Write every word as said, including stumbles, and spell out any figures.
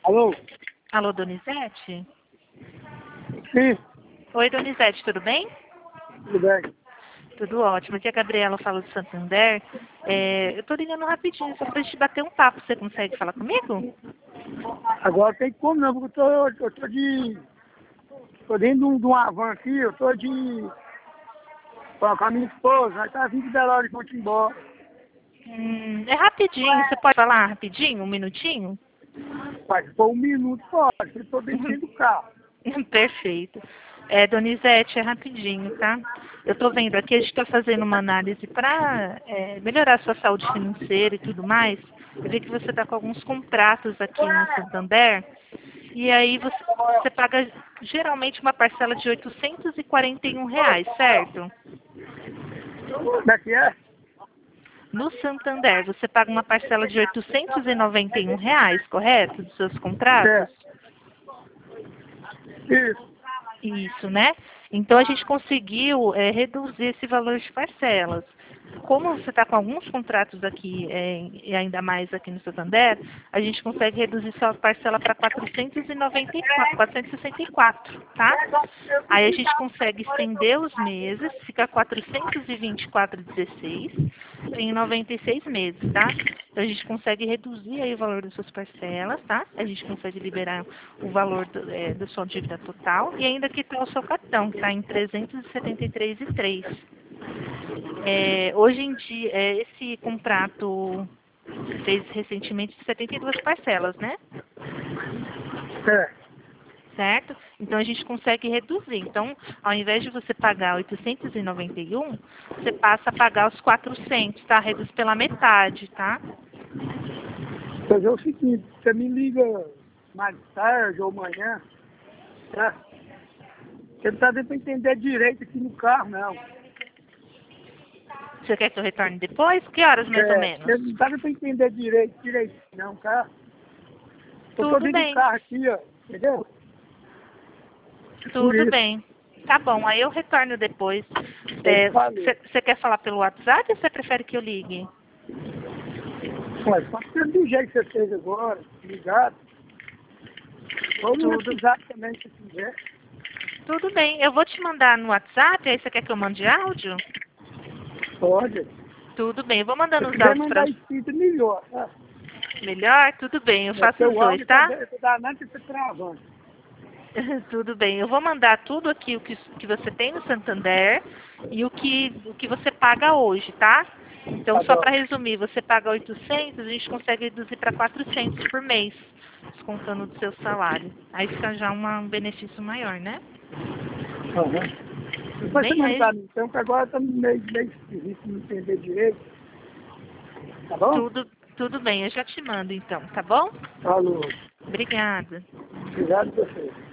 Alô? Alô, Donizete? Sim, Oi, Donizete, tudo bem? tudo bem. Tudo ótimo. Aqui é a Gabriela, fala do Santander. É, eu tô ligando rapidinho, só pra gente bater um papo. Você consegue falar comigo? Agora tem como não, porque eu tô, eu tô de. Tô dentro de um, de uma van aqui, eu tô de. Com a minha esposa, nós tá vindo de Belo Horizonte embora. Hum, é rapidinho. Você pode falar rapidinho, um minutinho? Mas se for um minuto, pode, eu tô dentro dentro do carro. Perfeito. É, Donizete, é rapidinho, tá? Eu tô vendo aqui, a gente está fazendo uma análise para melhorar a sua saúde financeira e tudo mais. Eu vi que você está com alguns contratos aqui no Santander. E aí você, você paga geralmente uma parcela de oitocentos e quarenta e um reais, certo? Como é que é? No Santander, você paga uma parcela de oitocentos e noventa e um reais, correto? Dos seus contratos? É. Isso. Isso, né? Então a gente conseguiu é, reduzir esse valor de parcelas. Como você está com alguns contratos aqui, é, e ainda mais aqui no Santander, a gente consegue reduzir sua parcela para quatrocentos e noventa e quatro, quatrocentos e sessenta e quatro, tá? Aí a gente consegue estender os meses, fica quatrocentos e vinte e quatro vírgula dezesseis em noventa e seis meses, tá? Então a gente consegue reduzir aí o valor das suas parcelas, tá? A gente consegue liberar o valor do, é, da sua dívida total e ainda quitar o seu cartão, tá? Em trezentos e setenta e três vírgula três. É, hoje em dia, é, esse contrato você fez recentemente de setenta e duas parcelas, né? É. Certo? Então a gente consegue reduzir. Então, ao invés de você pagar oitocentos e noventa e um, você passa a pagar os quatrocentos, tá? Reduz pela metade, tá? Fazer o seguinte, você me liga mais tarde ou amanhã, tá? Você não tá dando pra entender direito aqui no carro, não. Você quer que eu retorne depois? Que horas mais ou É, menos? você não tá dando pra entender direito, direito, não, tá? Eu tô Tudo dentro do bem, carro aqui, ó, entendeu? Por tudo isso. bem. Tá bom, aí eu retorno depois. Eu É, falei. Você quer falar pelo WhatsApp ou você prefere que eu ligue? Ué, pode ser do jeito que você fez agora, ligado. Ou no Tudo, WhatsApp também, se quiser. tudo bem. Eu vou te mandar no WhatsApp, aí você quer que eu mande áudio? Pode. Tudo bem, eu vou Se mandando os quiser áudios para mandar escrito, melhor, tá? melhor. Tudo bem, eu É faço porque os o dois, áudio tá, tá? tá danado e tá travando. Tudo bem, eu vou mandar tudo aqui o que, que você tem no Santander e o que, o que você paga hoje, tá? Então, Tá só bom. para resumir, você paga oitocentos, a gente consegue reduzir para quatrocentos por mês, descontando do seu salário. Aí fica já uma, um benefício maior, né? Uhum. Tudo Depois você bem? manda Aí, pra mim, então, que agora tá meio, meio esquisito, não entender direito. Tá bom? tudo, tudo bem, eu já te mando então, tá bom? Falou. Obrigada. Obrigado a você.